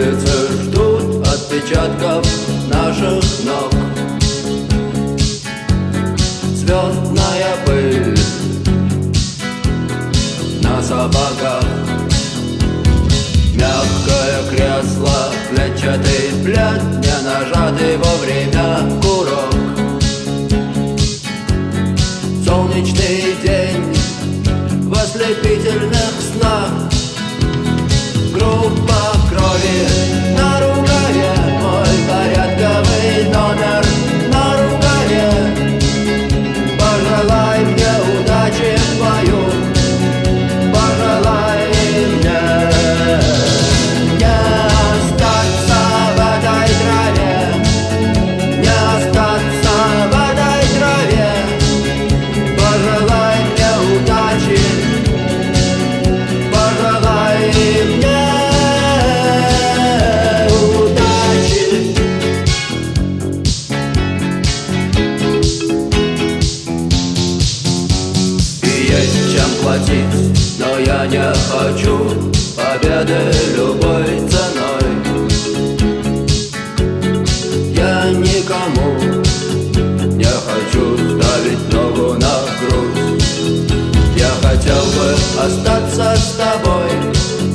улицы ждут отпечатков наших ног. Звездная пыль на сапогах, мягкое кресло, клетчатый плед, не нажатый вовремя курок. Солнечный день в ослепительных снах, группа крови на рукаве, мой порядковый номер на рукаве. Пожелай мне удачи в бою, пожелай мне не остаться в этой траве, не остаться в этой траве. Пожелай мне удачи, пожелай мне удачи. И есть чем платить, но я не хочу победы любой ценой. Я никому не хочу ставить ногу на грудь. Я хотел бы остаться с тобой,